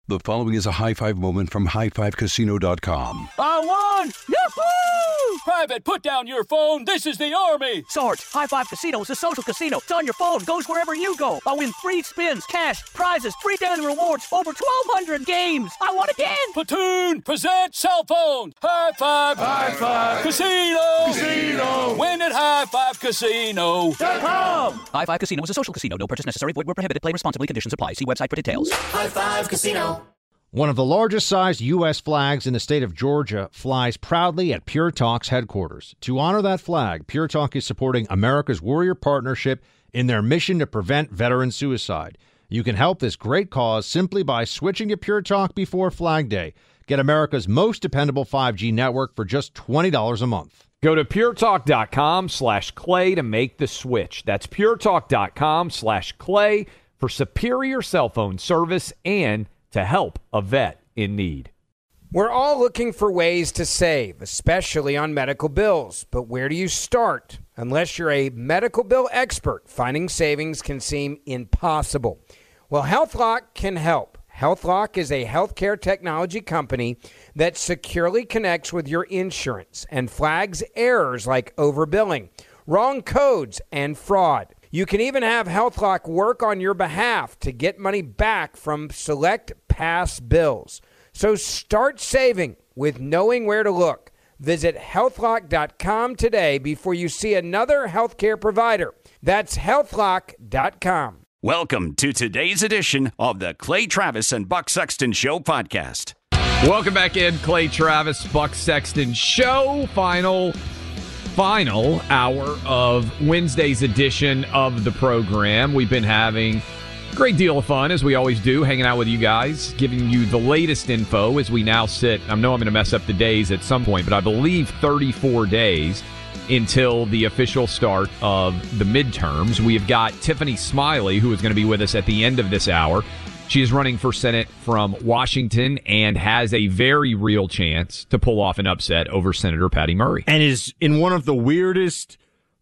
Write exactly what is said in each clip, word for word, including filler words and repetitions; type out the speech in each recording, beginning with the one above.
The following is a high five moment from high five casino dot com. I won! Yahoo! Private, put down your phone. This is the Army. Sarge, High Five Casino is a social casino. It's on your phone. Goes wherever you go. I win free spins, cash, prizes, free daily rewards, over twelve hundred games. I won again. Platoon, present cell phone. High Five. High Five. Casino. Casino. Win at high five casino dot com. High Five Casino is a social casino. No purchase necessary. Void where prohibited. Play responsibly. Conditions apply. See website for details. High Five Casino. One of the largest sized U S flags in the state of Georgia flies proudly at Pure Talk's headquarters. To honor that flag, Pure Talk is supporting America's Warrior Partnership in their mission to prevent veteran suicide. You can help this great cause simply by switching to Pure Talk before Flag Day. Get America's most dependable five G network for just twenty dollars a month. Go to puretalk.com slash clay to make the switch. That's puretalk.com slash clay for superior cell phone service and to help a vet in need. We're all looking for ways to save, especially on medical bills. But where do you start? Unless you're a medical bill expert, finding savings can seem impossible. Well, HealthLock can help. HealthLock is a healthcare technology company that securely connects with your insurance and flags errors like overbilling, wrong codes, and fraud. You can even have HealthLock work on your behalf to get money back from select past bills. So start saving with knowing where to look. Visit health lock dot com today before you see another healthcare provider. That's health lock dot com. Welcome to today's edition of the Clay Travis and Buck Sexton Show podcast. Welcome back in, Clay Travis, Buck Sexton Show. Final, final hour of Wednesday's edition of the program. We've been having a great deal of fun, as we always do, hanging out with you guys, giving you the latest info as we now sit. I know I'm going to mess up the days at some point, but I believe thirty-four days until the official start of the midterms. We have got Tiffany Smiley, who is going to be with us at the end of this hour. She is running for Senate from Washington and has a very real chance to pull off an upset over Senator Patty Murray. And is in one of the weirdest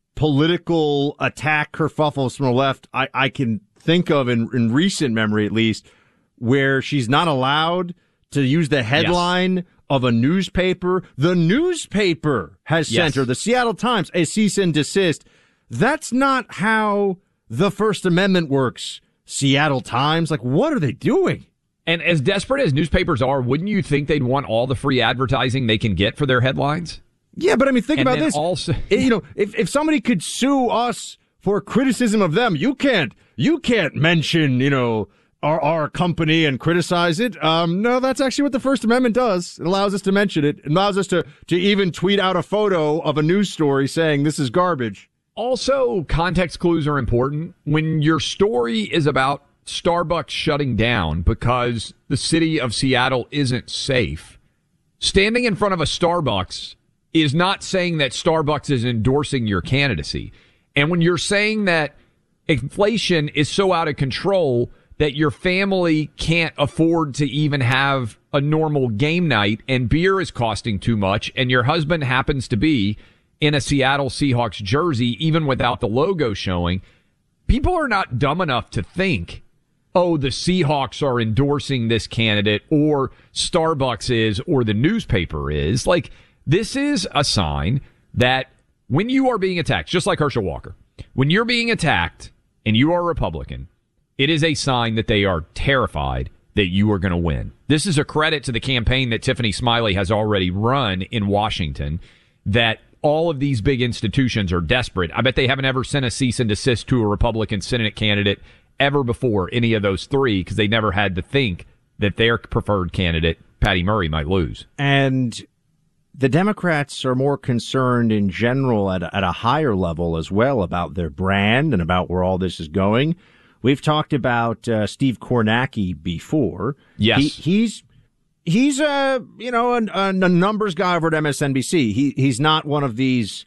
political attack kerfuffles from the left I, I can think of in, in recent memory, at least, where she's not allowed to use the headline yes. of a newspaper. The newspaper has yes. sent her, the Seattle Times, a cease and desist. That's not how the First Amendment works. Seattle Times, like, what are they doing? And as desperate as newspapers are, wouldn't you think they'd want all the free advertising they can get for their headlines? Yeah, but I mean, think and about this. Also, you know, if, if somebody could sue us for criticism of them, you can't, you can't mention, you know, our, our company and criticize it. Um, no, that's actually what the First Amendment does. It allows us to mention it. It allows us to, to even tweet out a photo of a news story saying this is garbage. Also, context clues are important. When your story is about Starbucks shutting down because the city of Seattle isn't safe, standing in front of a Starbucks is not saying that Starbucks is endorsing your candidacy. And when you're saying that inflation is so out of control that your family can't afford to even have a normal game night and beer is costing too much and your husband happens to be in a Seattle Seahawks jersey, even without the logo showing, people are not dumb enough to think, oh, the Seahawks are endorsing this candidate or Starbucks is or the newspaper is. Like, this is a sign that when you are being attacked, just like Herschel Walker, when you're being attacked and you are a Republican, it is a sign that they are terrified that you are going to win. This is a credit to the campaign that Tiffany Smiley has already run in Washington, that all of these big institutions are desperate. I bet they haven't ever sent a cease and desist to a Republican Senate candidate ever before, any of those three, because they never had to think that their preferred candidate, Patty Murray, might lose. And the Democrats are more concerned in general at a, at a higher level as well about their brand and about where all this is going. We've talked about uh, Steve Kornacki before. Yes. He, he's he's a, you know, a, a numbers guy over at M S N B C. He He's not one of these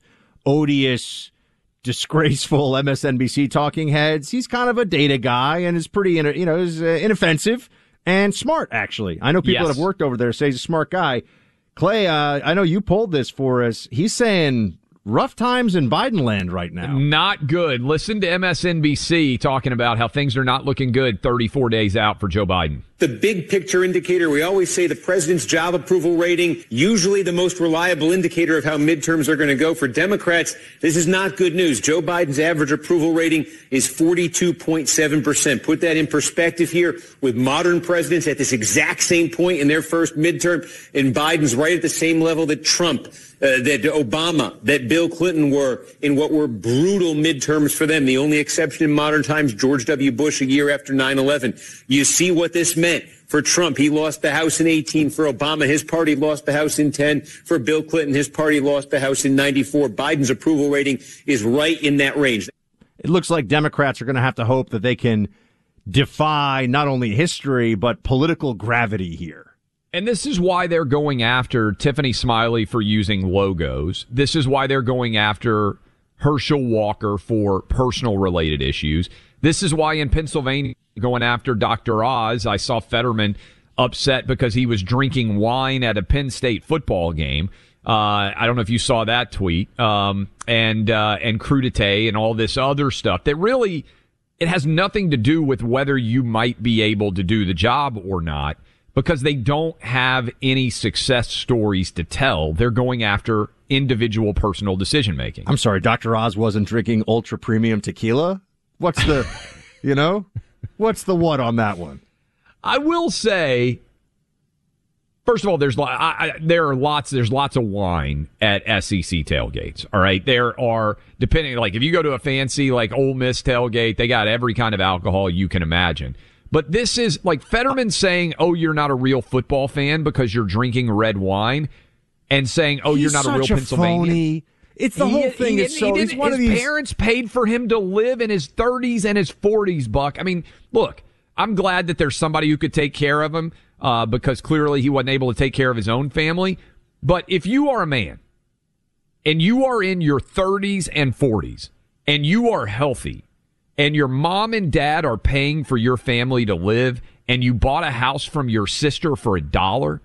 odious, disgraceful M S N B C talking heads. He's kind of a data guy and is pretty, you know, is uh, inoffensive and smart, actually. I know people yes. that have worked over there say he's a smart guy. Clay, uh, I know you pulled this for us. He's saying rough times in Biden land right now. Not good. Listen to M S N B C talking about how things are not looking good thirty-four days out for Joe Biden. The big picture indicator, we always say the president's job approval rating, usually the most reliable indicator of how midterms are going to go. For Democrats, this is not good news. Joe Biden's average approval rating is forty-two point seven percent. Put that in perspective here with modern presidents at this exact same point in their first midterm, and Biden's right at the same level that Trump, Uh, that Obama, that Bill Clinton were in what were brutal midterms for them. The only exception in modern times, George W. Bush a year after nine eleven. You see what this meant for Trump. He lost the House in eighteen. For Obama, his party lost the House in ten. For Bill Clinton, his party lost the House in ninety-four. Biden's approval rating is right in that range. It looks like Democrats are going to have to hope that they can defy not only history, but political gravity here. And this is why they're going after Tiffany Smiley for using logos. This is why they're going after Herschel Walker for personal related issues. This is why in Pennsylvania, going after Doctor Oz, I saw Fetterman upset because he was drinking wine at a Penn State football game. Uh, I don't know if you saw that tweet. Um, and, uh, and crudité and all this other stuff that really, it has nothing to do with whether you might be able to do the job or not. Because they don't have any success stories to tell. They're going after individual personal decision making. I'm sorry, Doctor Oz wasn't drinking ultra premium tequila? What's the, you know, what's the what on that one? I will say, first of all, there's I, I, there are lots there's lots of wine at S E C tailgates. All right, there are, depending, like if you go to a fancy like Ole Miss tailgate, they got every kind of alcohol you can imagine. But this is like Fetterman saying, oh, you're not a real football fan because you're drinking red wine, and saying, oh, He's you're not a real a Pennsylvanian. Phony. It's the he, whole thing. He, is so, he he's one his of these... parents paid for him to live in his thirties and his forties, Buck. I mean, look, I'm glad that there's somebody who could take care of him uh, because clearly he wasn't able to take care of his own family. But if you are a man and you are in your thirties and forties and you are healthy, and your mom and dad are paying for your family to live, and you bought a house from your sister for a dollar,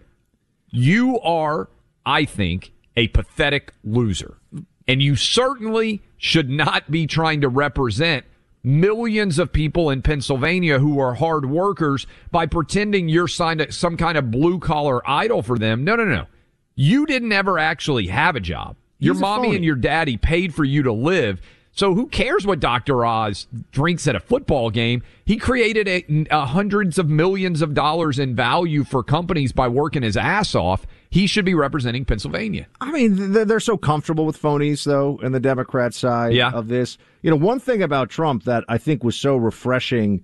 you are, I think, a pathetic loser. And you certainly should not be trying to represent millions of people in Pennsylvania who are hard workers by pretending you're signed some kind of blue-collar idol for them. No, no, no. You didn't ever actually have a job. Your He's mommy and your daddy paid for you to live. So who cares what Doctor Oz drinks at a football game? He created a, a hundreds of millions of dollars in value for companies by working his ass off. He should be representing Pennsylvania. I mean, they're so comfortable with phonies, though, in the Democrat side yeah. of this. You know, one thing about Trump that I think was so refreshing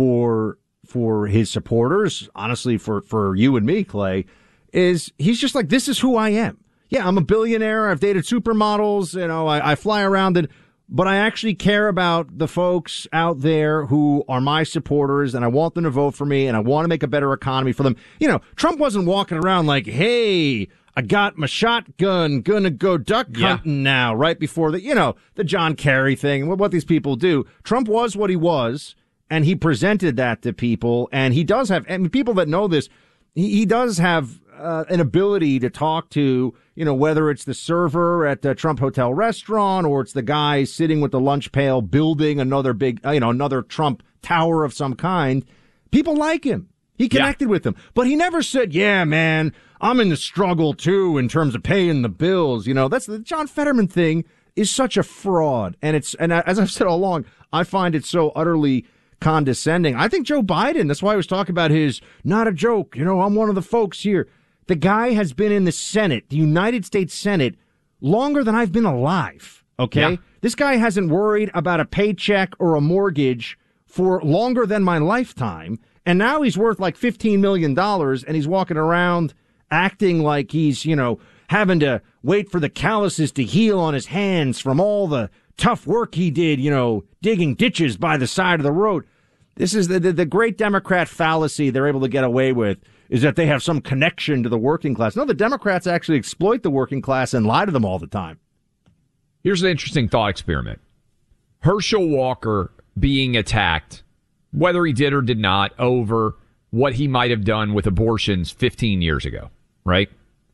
for for his supporters, honestly, for, for you and me, Clay, is he's just like, this is who I am. Yeah, I'm a billionaire. I've dated supermodels. You know, I, I fly around and... But I actually care about the folks out there who are my supporters, and I want them to vote for me, and I want to make a better economy for them. You know, Trump wasn't walking around like, hey, I got my shotgun, gonna go duck hunting yeah. now, right before the, you know, the John Kerry thing, what these people do. Trump was what he was, and he presented that to people, and he does have, I mean, people that know this, he, he does have uh, an ability to talk to, you know, whether it's the server at the Trump Hotel restaurant or it's the guy sitting with the lunch pail building another big, you know, another Trump tower of some kind. People like him. He connected yeah. with them. But he never said, yeah, man, I'm in the struggle, too, in terms of paying the bills. You know, that's the John Fetterman thing is such a fraud. And it's, and as I've said all along, I find it so utterly condescending. I think Joe Biden, that's why I was talking about his, not a joke, you know, I'm one of the folks here. The guy has been in the Senate, the United States Senate, longer than I've been alive, okay? Yeah. This guy hasn't worried about a paycheck or a mortgage for longer than my lifetime, and now he's worth like fifteen million dollars, and he's walking around acting like he's, you know, having to wait for the calluses to heal on his hands from all the tough work he did, you know, digging ditches by the side of the road. This is the, the, the great Democrat fallacy they're able to get away with, is that they have some connection to the working class. No, the Democrats actually exploit the working class and lie to them all the time. Here's an interesting thought experiment. Herschel Walker being attacked, whether he did or did not, over what he might have done with abortions fifteen years ago, right?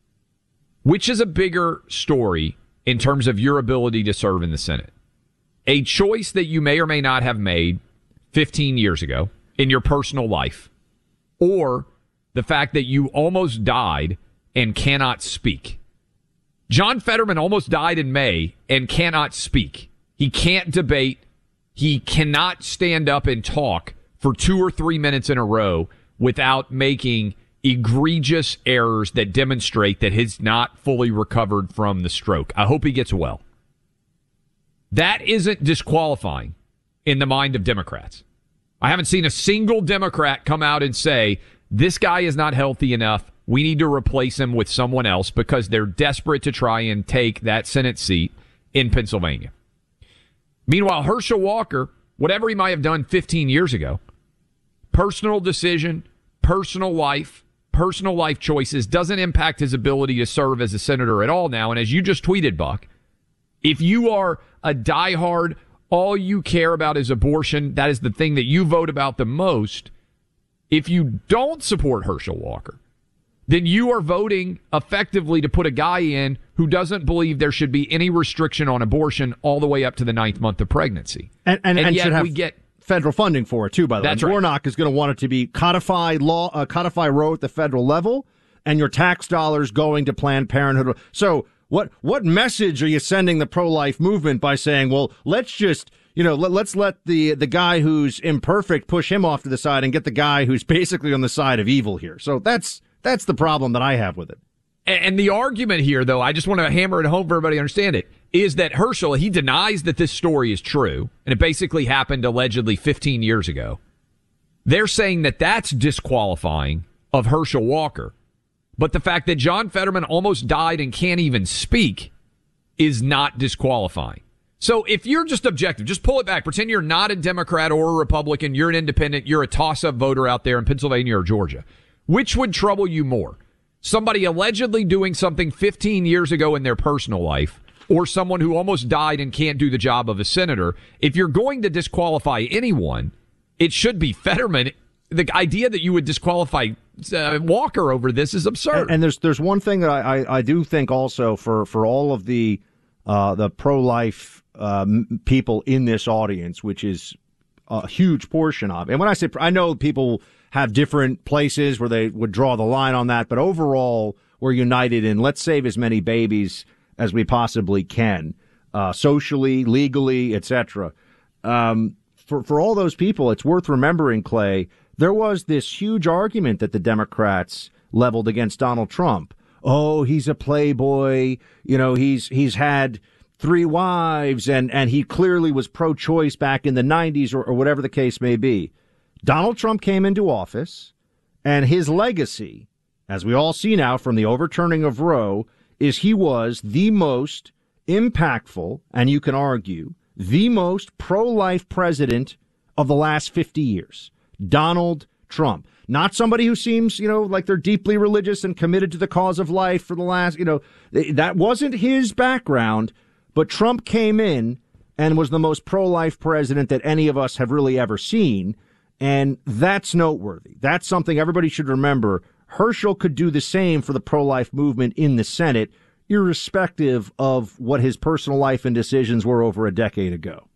Which is a bigger story in terms of your ability to serve in the Senate? A choice that you may or may not have made fifteen years ago in your personal life, or the fact that you almost died and cannot speak. John Fetterman almost died in May and cannot speak. He can't debate. He cannot stand up and talk for two or three minutes in a row without making egregious errors that demonstrate that he's not fully recovered from the stroke. I hope he gets well. That isn't disqualifying in the mind of Democrats. I haven't seen a single Democrat come out and say, this guy is not healthy enough. We need to replace him with someone else, because they're desperate to try and take that Senate seat in Pennsylvania. Meanwhile, Herschel Walker, whatever he might have done fifteen years ago, personal decision, personal life, personal life choices, doesn't impact his ability to serve as a senator at all now. And as you just tweeted, Buck, if you are a diehard, all you care about is abortion, that is the thing that you vote about the most. If you don't support Herschel Walker, then you are voting effectively to put a guy in who doesn't believe there should be any restriction on abortion all the way up to the ninth month of pregnancy. And, and, and, and yet should have we get federal funding for it, too, by the That's way. right. Warnock is going to want it to be codified law, uh, codified row at the federal level, and your tax dollars going to Planned Parenthood. So what what message are you sending the pro-life movement by saying, well, let's just, you know, let, let's let the, the guy who's imperfect push him off to the side and get the guy who's basically on the side of evil here? So that's that's the problem that I have with it. And the argument here, though, I just want to hammer it home for everybody to understand it, is that Herschel, he denies that this story is true, and it basically happened allegedly fifteen years ago. They're saying that that's disqualifying of Herschel Walker. But the fact that John Fetterman almost died and can't even speak is not disqualifying. So if you're just objective, just pull it back. Pretend you're not a Democrat or a Republican. You're an independent. You're a toss-up voter out there in Pennsylvania or Georgia. Which would trouble you more? Somebody allegedly doing something fifteen years ago in their personal life, or someone who almost died and can't do the job of a senator? If you're going to disqualify anyone, it should be Fetterman. The idea that you would disqualify uh, Walker over this is absurd. And, and there's there's one thing that I, I, I do think also for, for all of the uh, the pro-life um, people in this audience, which is a huge portion of. And when I say, I know people have different places where they would draw the line on that, but overall, we're united in let's save as many babies as we possibly can, uh, socially, legally, et cetera. Um, for, for all those people, it's worth remembering, Clay, there was this huge argument that the Democrats leveled against Donald Trump. Oh, he's a playboy. You know, he's he's had three wives, and, and he clearly was pro-choice back in the nineties or, or whatever the case may be. Donald Trump came into office, and his legacy, as we all see now from the overturning of Roe, is he was the most impactful, and you can argue, the most pro-life president of the last fifty years. Donald Trump. Not somebody who seems, you know, like they're deeply religious and committed to the cause of life for the last, you know, that wasn't his background, but Trump came in and was the most pro-life president that any of us have really ever seen. And that's noteworthy. That's something everybody should remember. Herschel could do the same for the pro-life movement in the Senate, irrespective of what his personal life and decisions were over a decade ago.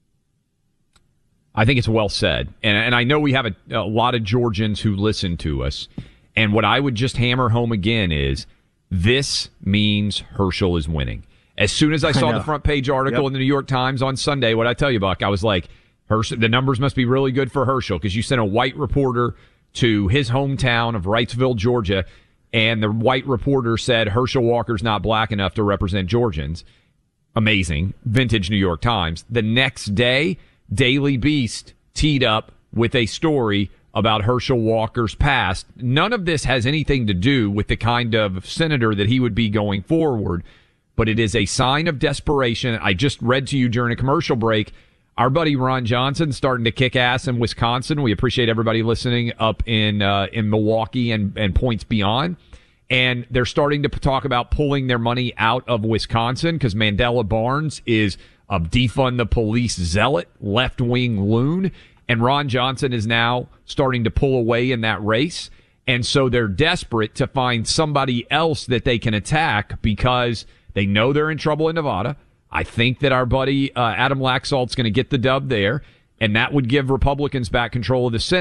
I think it's well said. And, and I know we have a, a lot of Georgians who listen to us. And what I would just hammer home again is this means Herschel is winning. As soon as I saw I the front page article yep. in the New York Times on Sunday, what I tell you, Buck, I was like, Herschel, the numbers must be really good for Herschel, because you sent a white reporter to his hometown of Wrightsville, Georgia, and the white reporter said Herschel Walker's not black enough to represent Georgians. Amazing. Vintage New York Times. The next day, Daily Beast teed up with a story about Herschel Walker's past. None of this has anything to do with the kind of senator that he would be going forward, but it is a sign of desperation. I just read to you during a commercial break, our buddy Ron Johnson starting to kick ass in Wisconsin. We appreciate everybody listening up in uh, in Milwaukee and, and points beyond. And they're starting to talk about pulling their money out of Wisconsin because Mandela Barnes is a defund the police zealot, left-wing loon. And Ron Johnson is now starting to pull away in that race. And so they're desperate to find somebody else that they can attack because they know they're in trouble in Nevada. I think that our buddy uh, Adam Laxalt's going to get the dub there, and that would give Republicans back control of the Senate.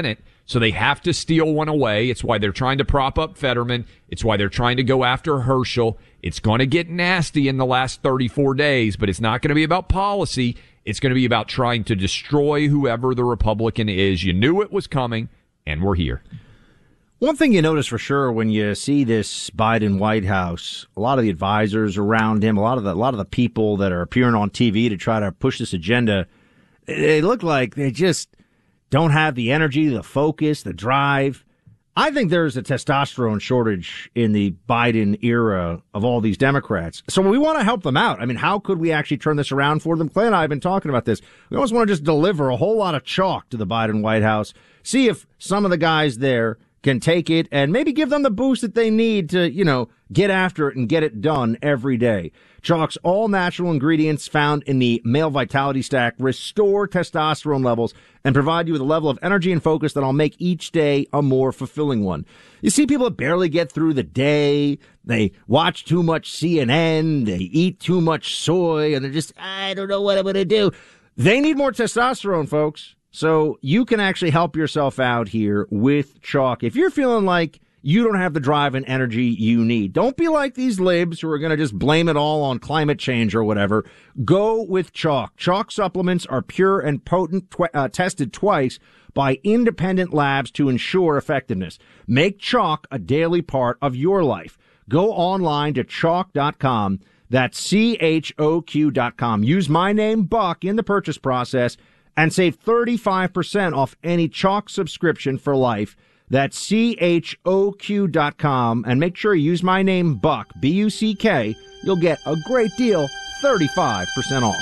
So they have to steal one away. It's why they're trying to prop up Fetterman. It's why they're trying to go after Herschel. It's going to get nasty in the last thirty-four days, but it's not going to be about policy. It's going to be about trying to destroy whoever the Republican is. You knew it was coming, and we're here. One thing you notice for sure when you see this Biden White House, a lot of the advisors around him, a lot of the, a lot of the people that are appearing on T V to try to push this agenda, they look like they just don't have the energy, the focus, the drive. I think there's a testosterone shortage in the Biden era of all these Democrats. So we want to help them out. I mean, how could we actually turn this around for them? Clay and I have been talking about this. We almost want to just deliver a whole lot of chalk to the Biden White House, see if some of the guys there can take it and maybe give them the boost that they need to, you know, get after it and get it done every day. Chalk's all natural ingredients found in the male vitality stack restore testosterone levels and provide you with a level of energy and focus that'll make each day a more fulfilling one. You see people that barely get through the day. They watch too much C N N. They eat too much soy and they're just, I don't know what I'm going to do. They need more testosterone, folks. So you can actually help yourself out here with Chalk. If you're feeling like you don't have the drive and energy you need, don't be like these libs who are going to just blame it all on climate change or whatever. Go with Chalk. Chalk supplements are pure and potent, tw- uh, tested twice by independent labs to ensure effectiveness. Make Chalk a daily part of your life. Go online to chalk dot com. That's C H O Q dot com. Use my name, Buck, in the purchase process and save thirty-five percent off any Chalk subscription for life. That's C H O Q dot com. And make sure you use my name, Buck, B U C K. You'll get a great deal, thirty-five percent off.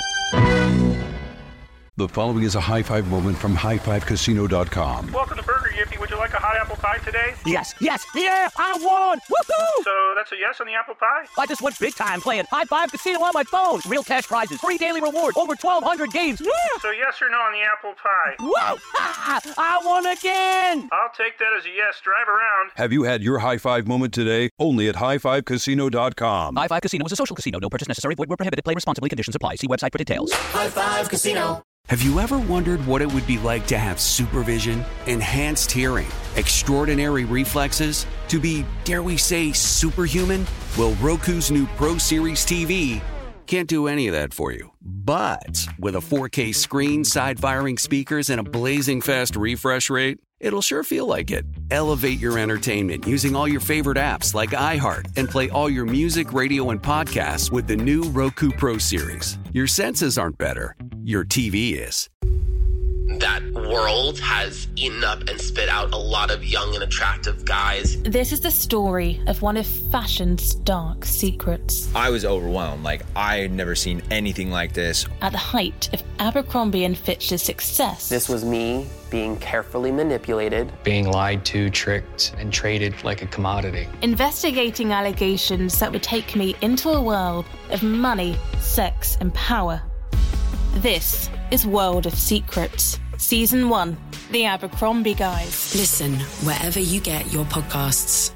The following is a high five moment from high five casino dot com. Welcome to Burger Yippee. Would you like a hot apple pie today? Yes, yes, yeah, I won! Woohoo! So that's a yes on the apple pie? I just went big time playing High Five Casino on my phone. Real cash prizes, free daily rewards, over twelve hundred games. Yeah! So yes or no on the apple pie? Whoa! Ha! I won again! I'll take that as a yes. Drive around. Have you had your high five moment today? Only at high five casino dot com. High Five Casino is a social casino. No purchase necessary. Void where prohibited. Play responsibly. Conditions apply. See website for details. High Five Casino. Have you ever wondered what it would be like to have supervision, enhanced hearing, extraordinary reflexes, to be, dare we say, superhuman? Well, Roku's new Pro Series T V can't do any of that for you. But with a four K screen, side-firing speakers, and a blazing fast refresh rate, it'll sure feel like it. Elevate your entertainment using all your favorite apps like iHeart and play all your music, radio, and podcasts with the new Roku Pro Series. Your senses aren't better. Your T V is. That world has eaten up and spit out a lot of young and attractive guys. This is the story of one of fashion's dark secrets. I was overwhelmed. Like, I had never seen anything like this. At the height of Abercrombie and Fitch's success. This was me being carefully manipulated. Being lied to, tricked, and traded like a commodity. Investigating allegations that would take me into a world of money, sex, and power. This is World of Secrets, Season one, The Abercrombie Guys. Listen wherever you get your podcasts.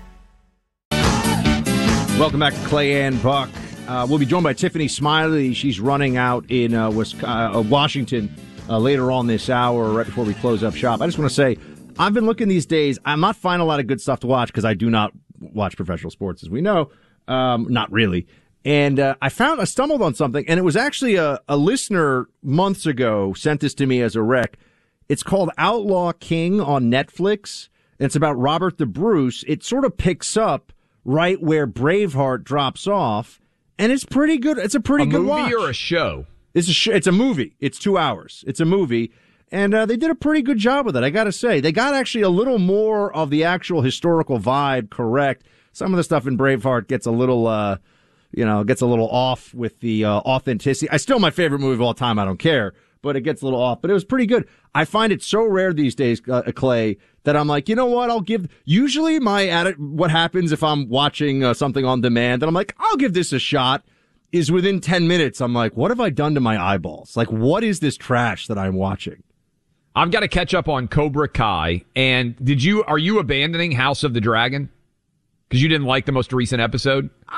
Welcome back to Clay and Buck. Uh, we'll be joined by Tiffany Smiley. She's running out in uh, Wisconsin, uh, Washington uh, later on this hour, right before we close up shop. I just want to say, I've been looking these days. I'm not finding a lot of good stuff to watch because I do not watch professional sports, as we know. Um, not really. And uh, I found, I stumbled on something, and it was actually a, a listener months ago sent this to me as a rec. It's called Outlaw King on Netflix, and it's about Robert the Bruce. It sort of picks up right where Braveheart drops off, and it's pretty good. It's a pretty a good watch. A watch. movie or a show? It's a sh- It's a movie. It's two hours. It's a movie, and uh, they did a pretty good job with it, I got to say. They got actually a little more of the actual historical vibe correct. Some of the stuff in Braveheart gets a little... Uh, You know, gets a little off with the uh, authenticity. I still my favorite movie of all time. I don't care, but it gets a little off. But it was pretty good. I find it so rare these days, uh, Clay, that I'm like, you know what? I'll give. Usually, my atti- what happens if I'm watching uh, something on demand, and I'm like, I'll give this a shot. Is within ten minutes, I'm like, what have I done to my eyeballs? Like, what is this trash that I'm watching? I've got to catch up on Cobra Kai. And did you? Are you abandoning House of the Dragon? Because you didn't like the most recent episode? I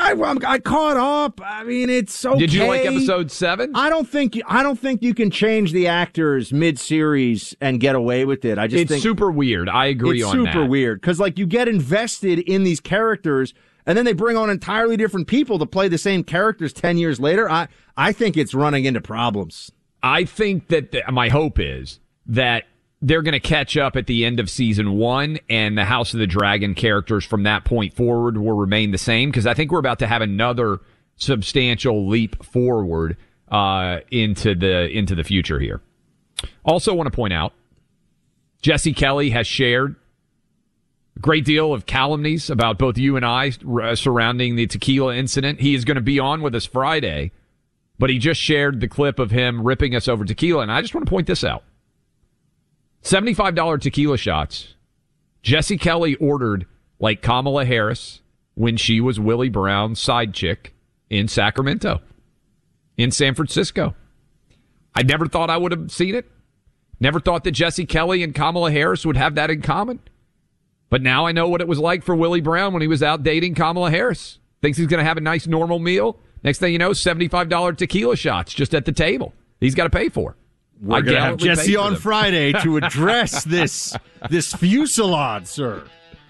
I, I caught up. I mean, it's okay. Did you like episode seven? I don't think I don't think you can change the actors mid-series and get away with it. I just it's think super weird. I agree it's on that. It's super weird because like you get invested in these characters and then they bring on entirely different people to play the same characters ten years later. I I think it's running into problems. I think that the, my hope is that they're going to catch up at the end of season one, and the House of the Dragon characters from that point forward will remain the same, because I think we're about to have another substantial leap forward uh, into the into the future here. Also want to point out, Jesse Kelly has shared a great deal of calumnies about both you and I uh, surrounding the tequila incident. He is going to be on with us Friday, but he just shared the clip of him ripping us over tequila, and I just want to point this out. seventy-five dollars tequila shots. Jesse Kelly ordered like Kamala Harris when she was Willie Brown's side chick in Sacramento, in San Francisco. I never thought I would have seen it. Never thought that Jesse Kelly and Kamala Harris would have that in common. But now I know what it was like for Willie Brown when he was out dating Kamala Harris. Thinks he's going to have a nice normal meal. Next thing you know, seventy-five dollars tequila shots just at the table. He's got to pay for. We're going to have Jesse on Friday to address this this fusillade, sir.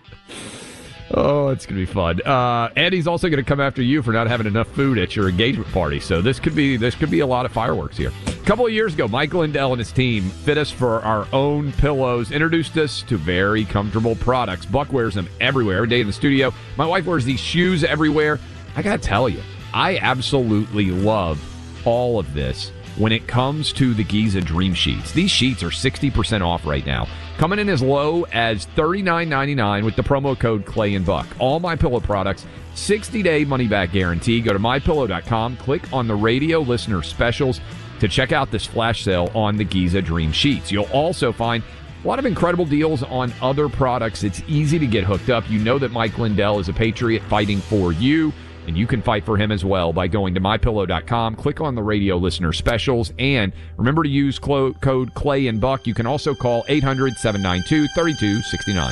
Oh, it's going to be fun. Uh, and he's also going to come after you for not having enough food at your engagement party. So this could be this could be a lot of fireworks here. A couple of years ago, Mike Lindell and his team fit us for our own pillows, introduced us to very comfortable products. Buck wears them everywhere, every day in the studio. My wife wears these shoes everywhere. I got to tell you, I absolutely love all of this. When it comes to the Giza Dream Sheets, these sheets are sixty percent off right now, coming in as low as thirty-nine ninety-nine with the promo code Clay and Buck. All MyPillow products, sixty-day money-back guarantee. Go to my pillow dot com, click on the radio listener specials to check out this flash sale on the Giza Dream Sheets. You'll also find a lot of incredible deals on other products. It's easy to get hooked up. You know that Mike Lindell is a patriot fighting for you. And you can fight for him as well by going to my pillow dot com, click on the radio listener specials, and remember to use clo- code Clay and Buck. You can also call eight hundred, seven nine two, three two six nine.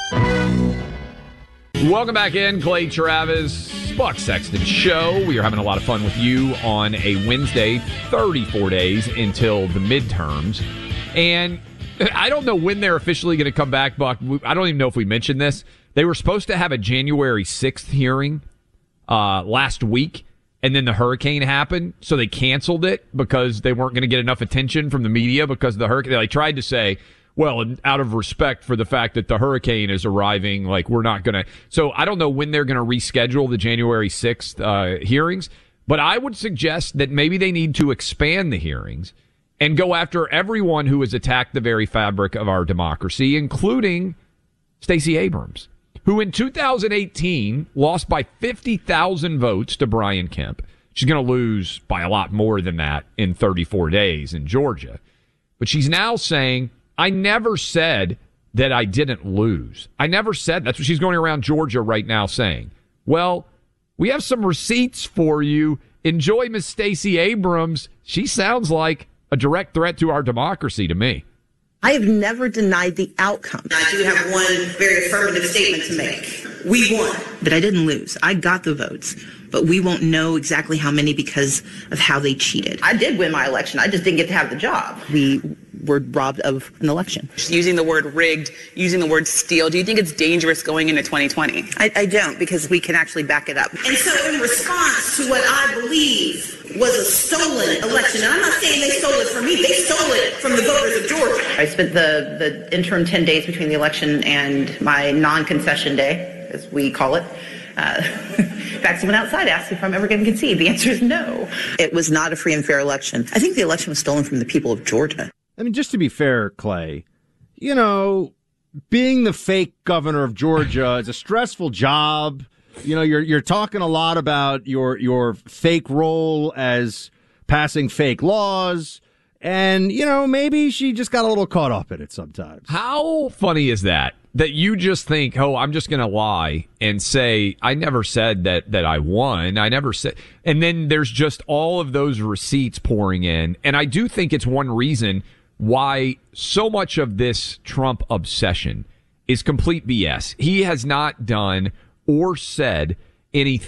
Welcome back in, Clay Travis, Buck Sexton Show. We are having a lot of fun with you on a Wednesday, thirty-four days until the midterms. And I don't know when they're officially going to come back, Buck. I don't even know if we mentioned this. They were supposed to have a January sixth hearing Uh, last week, and then the hurricane happened, so they canceled it because they weren't going to get enough attention from the media because of the hurricane. They tried to say, well, out of respect for the fact that the hurricane is arriving, like, we're not going to. So I don't know when they're going to reschedule the January sixth uh, hearings, but I would suggest that maybe they need to expand the hearings and go after everyone who has attacked the very fabric of our democracy, including Stacey Abrams, who in two thousand eighteen lost by fifty thousand votes to Brian Kemp. She's going to lose by a lot more than that in thirty-four days in Georgia. But she's now saying, I never said that I didn't lose. I never said. That's what she's going around Georgia right now saying. Well, we have some receipts for you. Enjoy Miss Stacey Abrams. She sounds like a direct threat to our democracy to me. I have never denied the outcome. I do have one very affirmative statement to make. We won. But I didn't lose. I got the votes. But we won't know exactly how many because of how they cheated. I did win my election. I just didn't get to have the job. We were robbed of an election. Using the word rigged, using the word steal, do you think it's dangerous going into twenty twenty? I, I don't, because we can actually back it up. And so in response to what I believe was a stolen election, and I'm not saying they stole it from me, they stole it from the voters of Georgia. I spent the, the interim ten days between the election and my non-concession day, as we call it. Uh, in fact, someone outside asked if I'm ever going to concede. The answer is no. It was not a free and fair election. I think the election was stolen from the people of Georgia. I mean, just to be fair, Clay, you know, being the fake governor of Georgia is a stressful job. You know, you're you're talking a lot about your your fake role as passing fake laws. And, you know, maybe she just got a little caught up in it sometimes. How funny is that? That you just think, oh, I'm just going to lie and say, I never said that, that I won. I never said. And then there's just all of those receipts pouring in. And I do think it's one reason why so much of this Trump obsession is complete B S. He has not done or said anything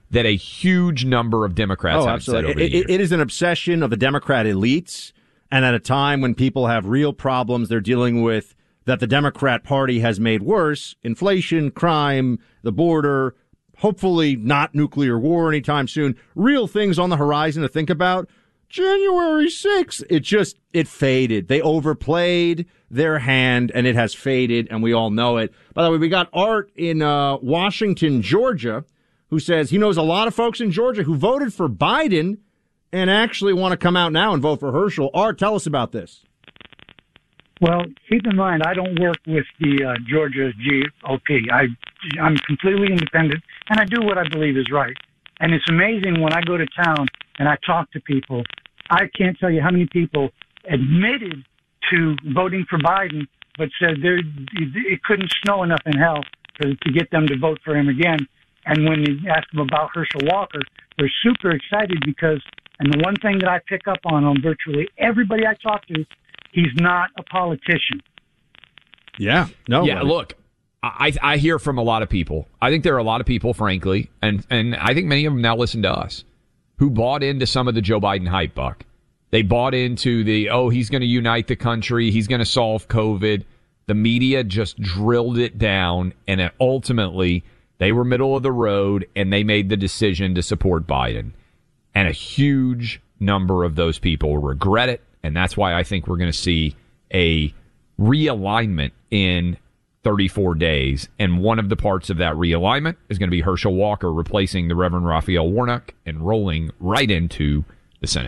that a huge number of Democrats oh, have absolutely. said over the it, years. it is an obsession of the Democrat elites, and at a time when people have real problems they're dealing with that the Democrat Party has made worse, inflation, crime, the border, hopefully not nuclear war anytime soon, real things on the horizon to think about. January sixth, it just, it faded. They overplayed their hand, and it has faded, and we all know it. By the way, we got Art in uh, Washington, Georgia, who says he knows a lot of folks in Georgia who voted for Biden and actually want to come out now and vote for Herschel. Art, tell us about this. Well, keep in mind, I don't work with the uh, Georgia G O P. I, I'm completely independent, and I do what I believe is right. And it's amazing when I go to town and I talk to people, I can't tell you how many people admitted to voting for Biden, but said there it couldn't snow enough in hell for, to get them to vote for him again. And when you ask them about Herschel Walker, they're super excited because, and the one thing that I pick up on on virtually everybody I talk to, he's not a politician. Yeah, no. Yeah, look, I I hear from a lot of people. I think there are a lot of people, frankly, and, and I think many of them now listen to us, who bought into some of the Joe Biden hype, Buck. They bought into the, oh, he's going to unite the country, he's going to solve COVID. The media just drilled it down, and it ultimately, they were middle of the road, and they made the decision to support Biden. And a huge number of those people regret it, and that's why I think we're going to see a realignment in thirty-four days. And one of the parts of that realignment is going to be Herschel Walker replacing the Reverend Raphael Warnock and rolling right into the Senate.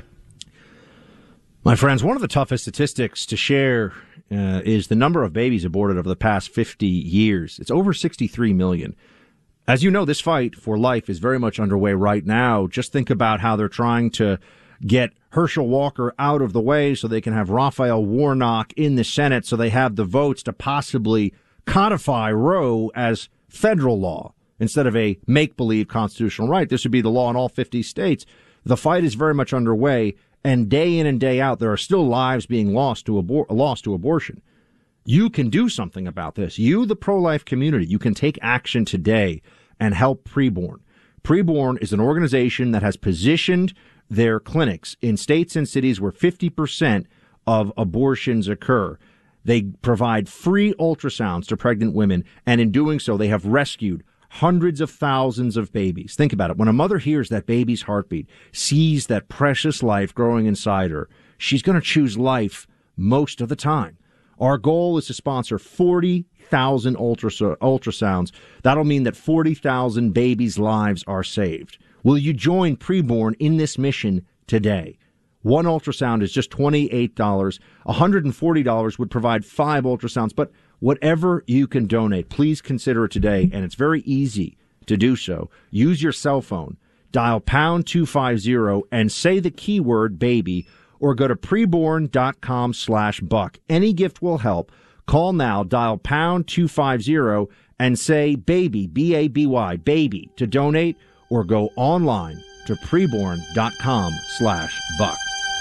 My friends, one of the toughest statistics to share uh, is the number of babies aborted over the past fifty years. It's over sixty-three million. As you know, this fight for life is very much underway right now. Just think about how they're trying to get Herschel Walker out of the way so they can have Raphael Warnock in the Senate so they have the votes to possibly codify Roe as federal law instead of a make-believe constitutional right. This would be the law in all fifty states. The fight is very much underway, and day in and day out, there are still lives being lost to abor- lost to abortion. You can do something about this. You, the pro-life community, you can take action today and help Preborn. Preborn is an organization that has positioned their clinics in states and cities where fifty percent of abortions occur. They provide free ultrasounds to pregnant women, and in doing so, they have rescued hundreds of thousands of babies. Think about it. When a mother hears that baby's heartbeat, sees that precious life growing inside her, she's going to choose life most of the time. Our goal is to sponsor forty thousand ultras- ultrasounds. That'll mean that forty thousand babies' lives are saved. Will you join Preborn in this mission today? One ultrasound is just twenty-eight dollars. one hundred forty dollars would provide five ultrasounds. But whatever you can donate, please consider it today. And it's very easy to do so. Use your cell phone, dial pound two fifty and say the keyword baby, or go to preborn.com slash buck. Any gift will help. Call now, dial pound two fifty and say baby, B A B Y, baby, to donate, or go online to preborn.com slash buck.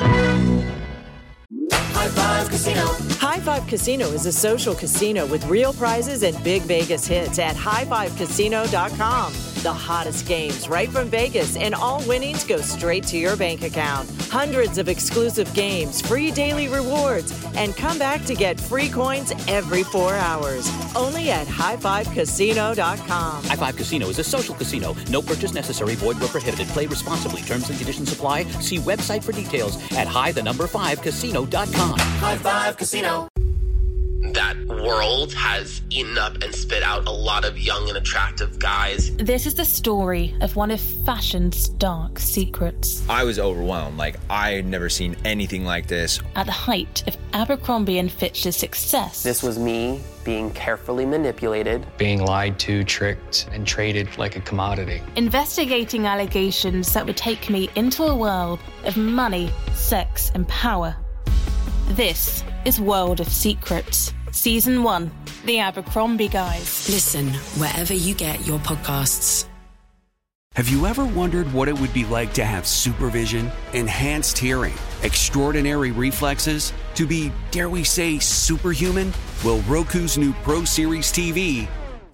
High Five Casino. High Five Casino is a social casino with real prizes and big Vegas hits at high five casino dot com. The hottest games right from Vegas, and all winnings go straight to your bank account. Hundreds of exclusive games, free daily rewards, and come back to get free coins every four hours. Only at high five casino dot com. High Five Casino is a social casino. No purchase necessary. Void where prohibited. Play responsibly. Terms and conditions apply. See website for details at high the number five casino dot com. High Five Casino. That world has eaten up and spit out a lot of young and attractive guys. This is the story of one of fashion's dark secrets. I was overwhelmed. Like, I had never seen anything like this. At the height of Abercrombie and Fitch's success. This was me being carefully manipulated, being lied to, tricked, and traded like a commodity. Investigating allegations that would take me into a world of money, sex, and power. This is World of Secrets, Season one, The Abercrombie Guys. Listen wherever you get your podcasts. Have you ever wondered what it would be like to have supervision, enhanced hearing, extraordinary reflexes, to be, dare we say, superhuman? Well, Roku's new Pro Series T V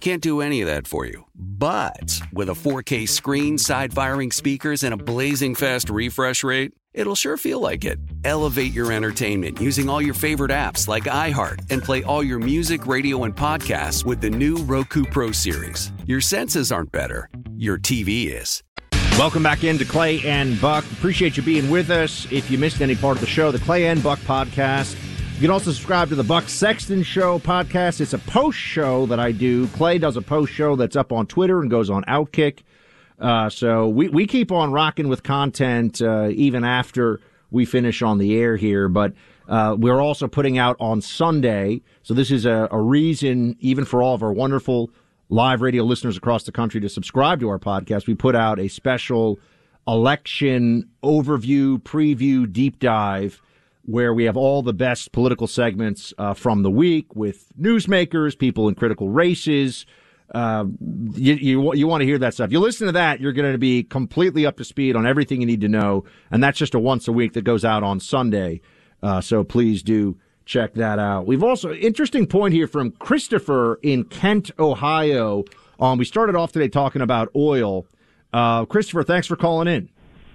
can't do any of that for you. But with a four K screen, side-firing speakers, and a blazing fast refresh rate, it'll sure feel like it. Elevate your entertainment using all your favorite apps like iHeart and play all your music, radio, and podcasts with the new Roku Pro Series. Your senses aren't better. Your T V is. Welcome back into Clay and Buck. Appreciate you being with us. If you missed any part of the show, the Clay and Buck podcast. You can also subscribe to the Buck Sexton Show podcast. It's a post show that I do. Clay does a post show that's up on Twitter and goes on Outkick. Uh, so we, we keep on rocking with content uh, even after we finish on the air here. But uh, we're also putting out on Sunday. So this is a, a reason, even for all of our wonderful live radio listeners across the country, to subscribe to our podcast. We put out a special election overview, preview, deep dive, where we have all the best political segments uh, from the week with newsmakers, people in critical races. Uh, you, you, you want to hear that stuff. You listen to that, you're going to be completely up to speed on everything you need to know. And that's just a once a week that goes out on Sunday. Uh, so please do check that out. We've also, interesting point here from Christopher in Kent, Ohio. Um, we started off today talking about oil. Uh, Christopher, thanks for calling in.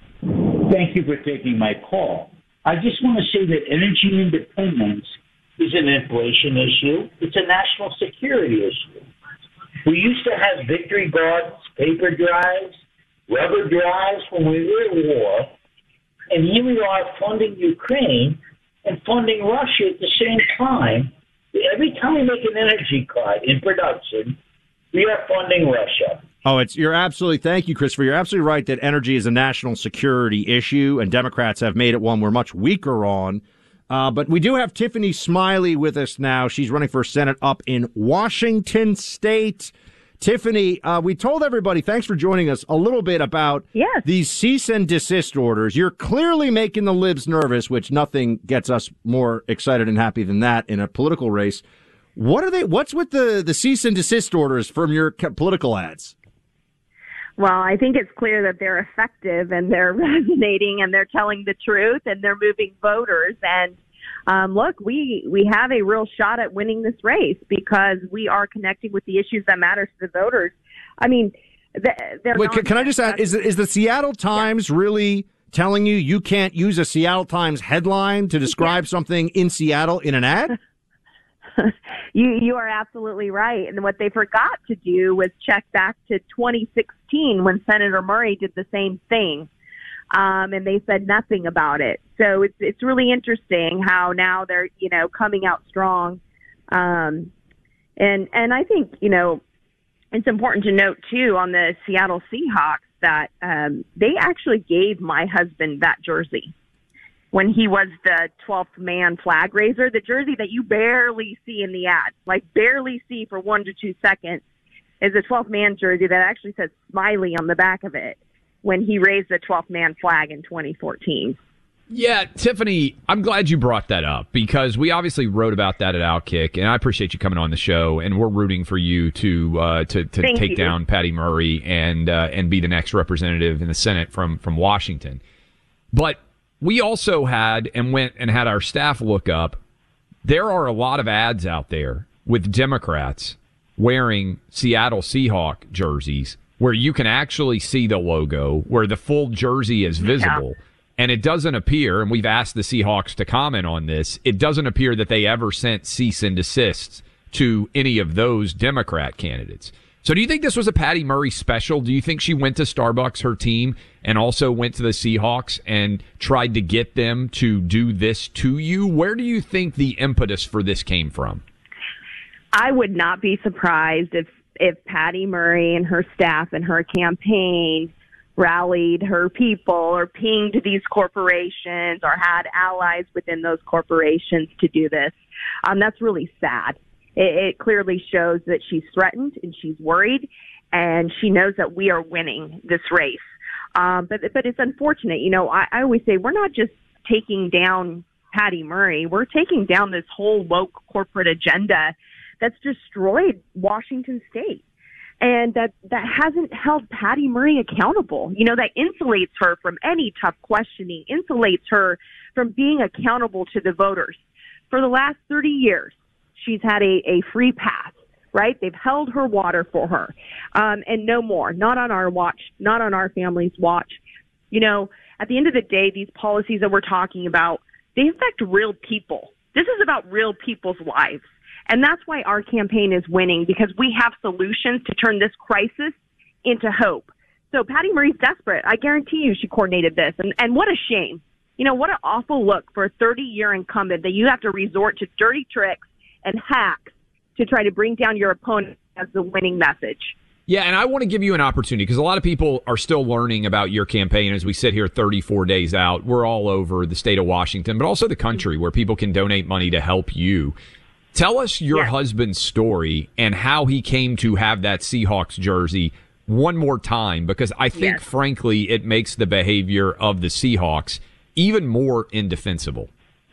Thank you for taking my call. I just want to say that energy independence is an inflation issue. It's a national security issue. We used to have victory gardens, paper drives, rubber drives when we were at war, and here we are funding Ukraine and funding Russia at the same time. Every time we make an energy cut in production, we are funding Russia. Oh, it's you're absolutely thank you, Christopher. You're absolutely right that energy is a national security issue, and Democrats have made it one we're much weaker on. Uh, but we do have Tiffany Smiley with us now. She's running for Senate up in Washington State. Tiffany, uh, we told everybody, thanks for joining us, a little bit about yes. these cease and desist orders. You're clearly making the libs nervous, which nothing gets us more excited and happy than that in a political race. What are they? What's with the, the cease and desist orders from your political ads? Well, I think it's clear that they're effective and they're resonating and they're telling the truth and they're moving voters. And um, look, we we have a real shot at winning this race because we are connecting with the issues that matter to the voters. I mean, they're Wait, can, can I just ask, is, is the Seattle Times yeah. really telling you you can't use a Seattle Times headline to describe yeah. something in Seattle in an ad? You you are absolutely right. And what they forgot to do was check back to twenty sixteen when Senator Murray did the same thing. Um, and they said nothing about it. So it's it's really interesting how now they're, you know, coming out strong. Um, and and I think, you know, it's important to note, too, on the Seattle Seahawks that um, they actually gave my husband that jersey when he was the twelfth man flag raiser, the jersey that you barely see in the ad, like barely see for one to two seconds, is a twelfth man jersey that actually says Smiley on the back of it when he raised the twelfth man flag in twenty fourteen. Yeah, Tiffany, I'm glad you brought that up because we obviously wrote about that at Outkick, and I appreciate you coming on the show, and we're rooting for you to uh, to, to take you. down Patty Murray and uh, and be the next representative in the Senate from from Washington. But we also had and went and had our staff look up. There are a lot of ads out there with Democrats wearing Seattle Seahawk jerseys where you can actually see the logo, where the full jersey is visible. Yeah. And it doesn't appear, and we've asked the Seahawks to comment on this, it doesn't appear that they ever sent cease and desists to any of those Democrat candidates. So do you think this was a Patty Murray special? Do you think she went to Starbucks, her team, and also went to the Seahawks and tried to get them to do this to you? Where do you think the impetus for this came from? I would not be surprised if, if Patty Murray and her staff and her campaign rallied her people or pinged these corporations or had allies within those corporations to do this. Um, that's really sad. It, it clearly shows that she's threatened and she's worried, and she knows that we are winning this race. Um, but but it's unfortunate. You know, I, I always say we're not just taking down Patty Murray. We're taking down this whole woke corporate agenda that's destroyed Washington State. And that, that hasn't held Patty Murray accountable. You know, that insulates her from any tough questioning, insulates her from being accountable to the voters. For the last thirty years, she's had a, a free pass right? They've held her water for her, um, and no more. Not on our watch, not on our family's watch. You know, at the end of the day, these policies that we're talking about, they affect real people. This is about real people's lives. And that's why our campaign is winning, because we have solutions to turn this crisis into hope. So Patty Murray's desperate. I guarantee you she coordinated this. And, and what a shame. You know, what an awful look for a thirty-year incumbent that you have to resort to dirty tricks and hacks to try to bring down your opponent as the winning message. Yeah, and I want to give you an opportunity because a lot of people are still learning about your campaign as we sit here thirty-four days out. We're all over the state of Washington, but also the country where people can donate money to help you. Tell us your yes. husband's story and how he came to have that Seahawks jersey one more time, because I think, yes. frankly, it makes the behavior of the Seahawks even more indefensible.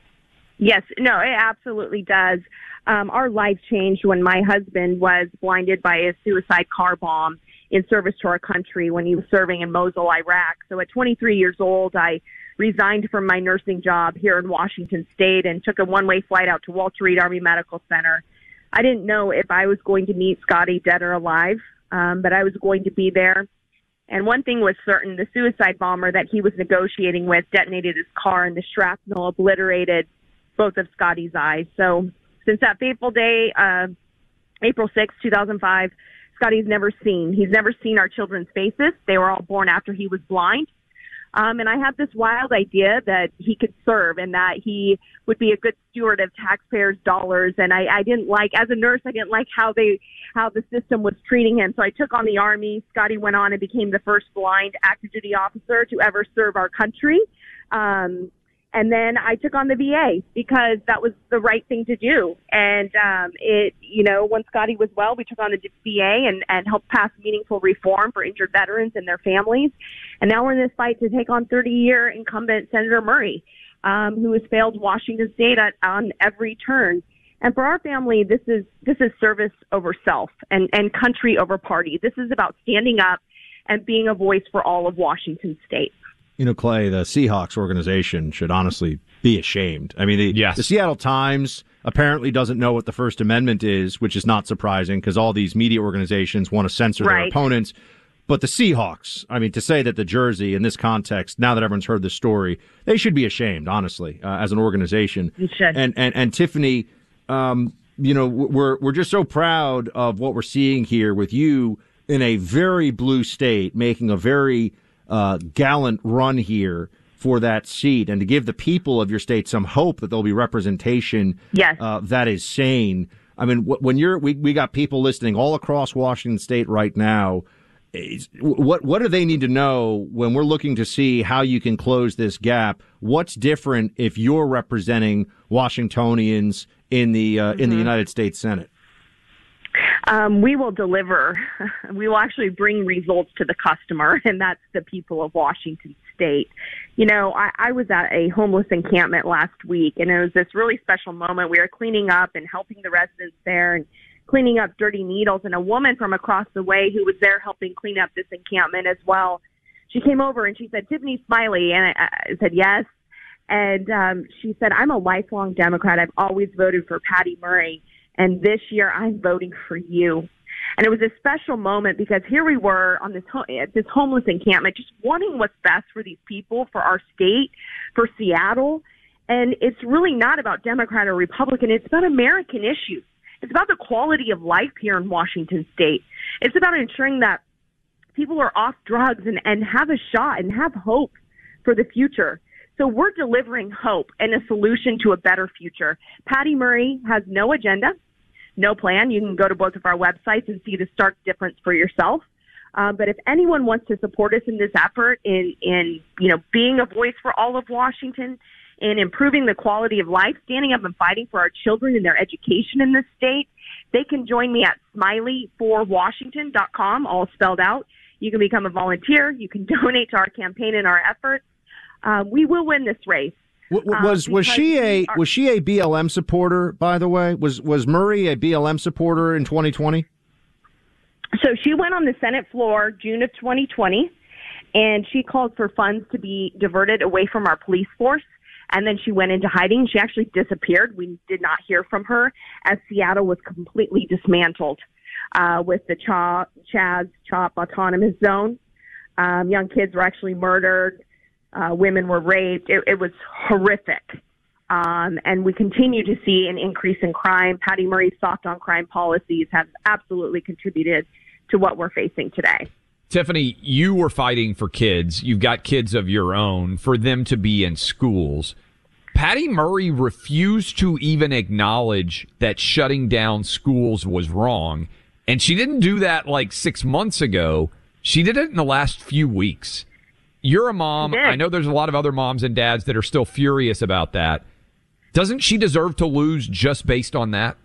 Yes, no, it absolutely does. Um, our life changed when my husband was blinded by a suicide car bomb in service to our country when he was serving in Mosul, Iraq. So at twenty-three years old, I resigned from my nursing job here in Washington State and took a one-way flight out to Walter Reed Army Medical Center. I didn't know if I was going to meet Scotty dead or alive, um, but I was going to be there. And one thing was certain, the suicide bomber that he was negotiating with detonated his car, and the shrapnel obliterated both of Scotty's eyes. So since that fateful day, uh, April sixth, two thousand five, Scotty's never seen. He's never seen our children's faces. They were all born after he was blind. Um, and I had this wild idea that he could serve and that he would be a good steward of taxpayers' dollars. And I, I didn't like, as a nurse, I didn't like how they, how the system was treating him. So I took on the Army. Scotty went on and became the first blind active duty officer to ever serve our country. Um, And then I took on the V A because that was the right thing to do. And um, it, you know, when Scotty was well, we took on the V A and, and helped pass meaningful reform for injured veterans and their families. And now we're in this fight to take on thirty-year incumbent Senator Murray, um, who has failed Washington State at, on every turn. And for our family, this is this is service over self and, and country over party. This is about standing up and being a voice for all of Washington State. You know, Clay, the Seahawks organization should honestly be ashamed. I mean, the, yes. the Seattle Times apparently doesn't know what the First Amendment is, which is not surprising because all these media organizations want to censor right. their opponents. But the Seahawks, I mean, to say that the jersey in this context, now that everyone's heard the story, they should be ashamed, honestly, uh, as an organization. You should. And, and, and Tiffany, um, you know, we're, we're just so proud of what we're seeing here with you in a very blue state, making a very Uh, gallant run here for that seat, and to give the people of your state some hope that there'll be representation yes. uh, that is sane. I mean, when you're, we, we got people listening all across Washington State right now. What what do they need to know when we're looking to see how you can close this gap? What's different if you're representing Washingtonians in the uh, mm-hmm. in the United States Senate? Um, we will deliver. We will actually bring results to the customer, and that's the people of Washington State. You know, I, I was at a homeless encampment last week, and it was this really special moment. We were cleaning up and helping the residents there and cleaning up dirty needles, and a woman from across the way who was there helping clean up this encampment as well, she came over and she said, "Tiffany Smiley," and I, I said, "Yes." And um, she said, "I'm a lifelong Democrat. I've always voted for Patty Murray. And this year, I'm voting for you." And it was a special moment because here we were on this ho- at this homeless encampment, just wanting what's best for these people, for our state, for Seattle. And it's really not about Democrat or Republican. It's about American issues. It's about the quality of life here in Washington State. It's about ensuring that people are off drugs and, and have a shot and have hope for the future. So we're delivering hope and a solution to a better future. Patty Murray has no agenda, no plan. You can go to both of our websites and see the stark difference for yourself. Uh, but if anyone wants to support us in this effort in, in, you know, being a voice for all of Washington and improving the quality of life, standing up and fighting for our children and their education in this state, they can join me at smiley for washington dot com, all spelled out. You can become a volunteer. You can donate to our campaign and our efforts. Uh, we will win this race. Was um, was she a are, was she a B L M supporter? By the way, was was Murray a B L M supporter in twenty twenty? So she went on the Senate floor June of twenty twenty, and she called for funds to be diverted away from our police force And then she went into hiding. She actually disappeared. We did not hear from her as Seattle was completely dismantled uh, with the Ch- Chaz Chop Autonomous Zone. Um, young kids were actually murdered. Uh, women were raped. It, it was horrific. Um, and we continue to see an increase in crime. Patty Murray's soft on crime policies have absolutely contributed to what we're facing today. Tiffany, you were fighting for kids. You've got kids of your own, for them to be in schools. Patty Murray refused to even acknowledge that shutting down schools was wrong. And she didn't do that like six months ago. She did it in the last few weeks. You're a mom. I know there's a lot of other moms and dads that are still furious about that. Doesn't she deserve to lose just based on that?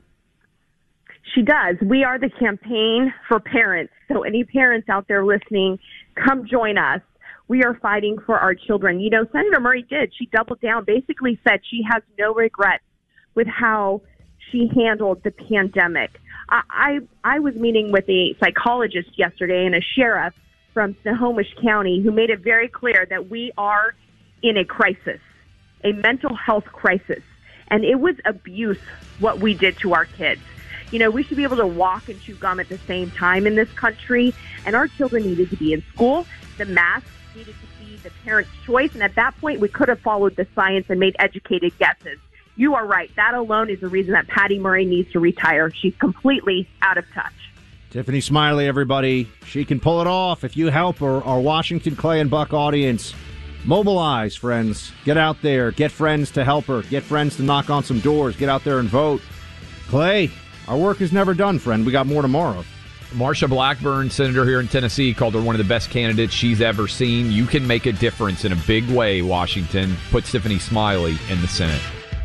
She does. We are the campaign for parents. So any parents out there listening, come join us. We are fighting for our children. You know, Senator Murray did. She doubled down, basically said she has no regrets with how she handled the pandemic. I, I, I was meeting with a psychologist yesterday and a sheriff from Snohomish County who made it very clear that we are in a crisis, a mental health crisis. And it was abuse what we did to our kids. You know, we should be able to walk and chew gum at the same time in this country. And our children needed to be in school. The masks needed to be the parent's choice. And at that point, we could have followed the science and made educated guesses. You are right. That alone is the reason that Patty Murray needs to retire. She's completely out of touch. Tiffany Smiley, everybody. She can pull it off if you help her. Our Washington, Clay, and Buck audience. Mobilize, friends. Get out there. Get friends to help her. Get friends to knock on some doors. Get out there and vote. Clay, our work is never done, friend. We got more tomorrow. Marsha Blackburn, senator here in Tennessee, called her one of the best candidates she's ever seen. You can make a difference in a big way, Washington. Put Tiffany Smiley in the Senate.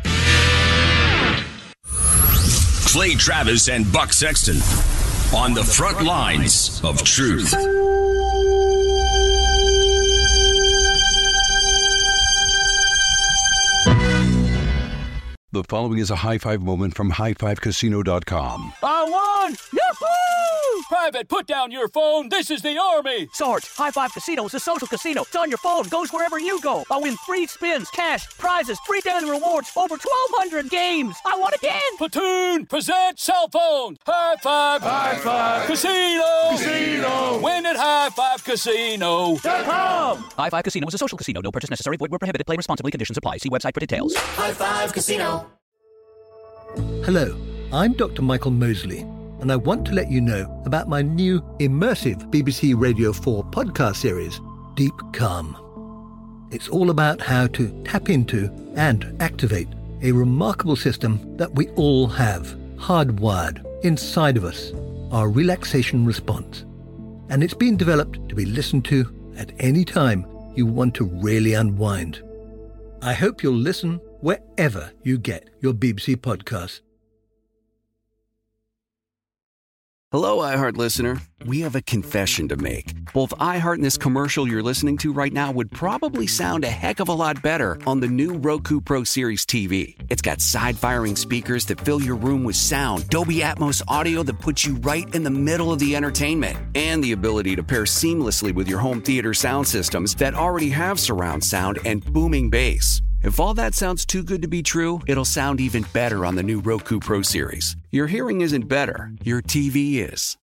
Clay Travis and Buck Sexton on the front lines of truth. The following is a high five moment from high five casino dot com. I won! Yahoo! Private, put down your phone. This is the Army. Sarge, High Five Casino is a social casino. It's on your phone. Goes wherever you go. I win free spins, cash, prizes, free daily rewards, over twelve hundred games. I won again. Platoon, present cell phone. High Five. High Five. Casino. Casino. Win at high five casino dot com. High Five Casino is a social casino. No purchase necessary. Void where prohibited. Play responsibly. Conditions apply. See website for details. High Five Casino. Hello, I'm Doctor Michael Mosley, and I want to let you know about my new immersive B B C Radio four podcast series, Deep Calm. It's all about how to tap into and activate a remarkable system that we all have, hardwired inside of us, our relaxation response. And it's been developed to be listened to at any time you want to really unwind. I hope you'll listen wherever you get your B B C podcasts. Hello, iHeart listener. We have a confession to make. Both iHeart and this commercial you're listening to right now would probably sound a heck of a lot better on the new Roku Pro Series T V. It's got side-firing speakers that fill your room with sound, Dolby Atmos audio that puts you right in the middle of the entertainment, and the ability to pair seamlessly with your home theater sound systems that already have surround sound and booming bass. If all that sounds too good to be true, it'll sound even better on the new Roku Pro Series. Your hearing isn't better, your T V is.